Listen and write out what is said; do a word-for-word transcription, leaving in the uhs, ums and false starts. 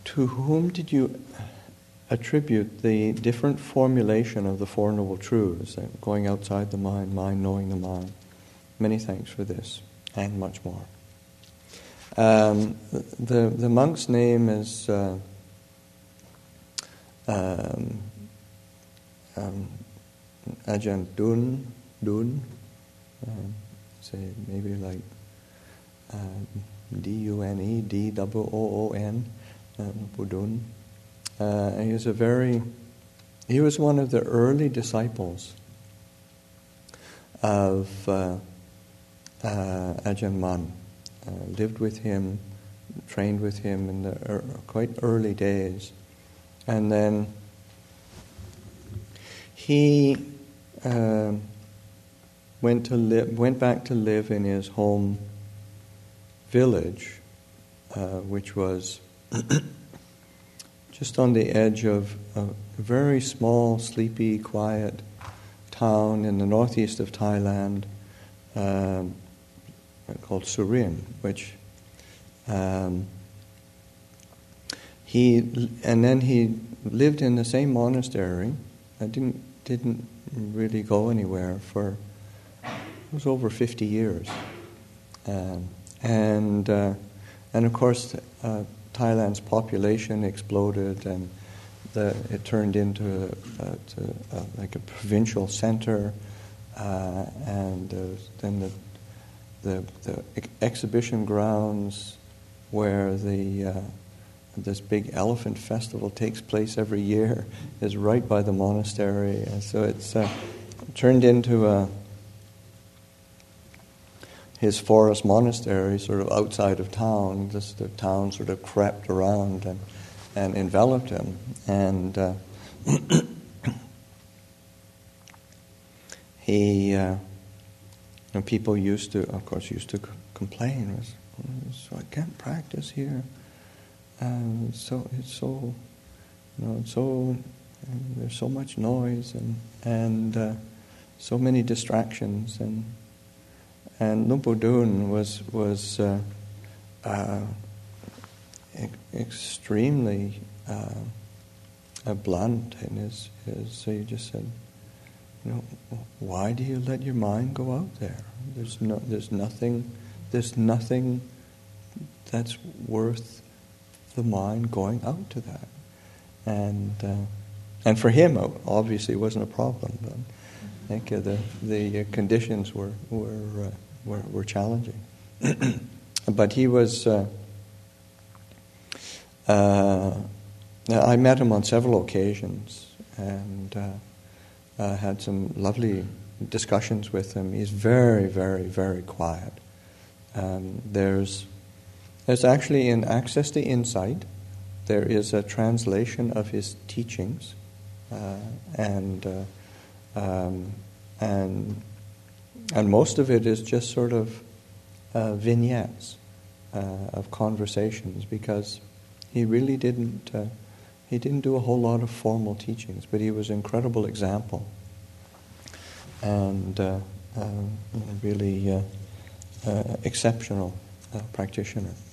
to whom did you attribute the different formulation of the Four Noble Truths, going outside the mind, mind knowing the mind? Many thanks for this, and much more. Um, the the monk's name is uh, um, um, Ajahn Dun, Dun, um, say maybe like uh, D U N E, D O O O N, um, Budun. Uh, he was a very, he was one of the early disciples of uh, uh, Ajahn Mun. Uh, lived with him, trained with him in the er, quite early days, and then he uh, went to live, went back to live in his home village, uh, which was just on the edge of a very small, sleepy, quiet town in the northeast of Thailand, um, called Surin, which um, he and then he lived in the same monastery. I didn't didn't really go anywhere for it was over fifty years, um, and uh, and of course uh, Thailand's population exploded, and the, it turned into a, a, to a, like a provincial center, uh, and uh, then the The, the ex- exhibition grounds where the uh, this big elephant festival takes place every year is right by the monastery, and so it's uh, turned into a his forest monastery, sort of outside of town. Just the town sort of crept around and and enveloped him, and uh, he. Uh, And people used to, of course, used to c- complain. Was, so I can't practice here. And so it's so, you know, it's so and there's so much noise and and uh, so many distractions. And and Lumpur Dun was was uh, uh, e- extremely uh, uh, blunt in his his. So he just said, you know, why do you let your mind go out there? There's no, there's nothing, there's nothing that's worth the mind going out to that. And uh, and for him, obviously, it wasn't a problem. But I think uh, the the conditions were were uh, were, were challenging. But he was. Uh, uh, I met him on several occasions, and. Uh, Uh, had some lovely discussions with him. He's very, very, very quiet. Um, there's, there's actually in Access to Insight, there is a translation of his teachings, uh, and uh, um, and and most of it is just sort of uh, vignettes uh, of conversations, because he really didn't. Uh, He didn't do a whole lot of formal teachings, but he was an incredible example, and uh, uh, really uh, uh, exceptional uh, practitioner.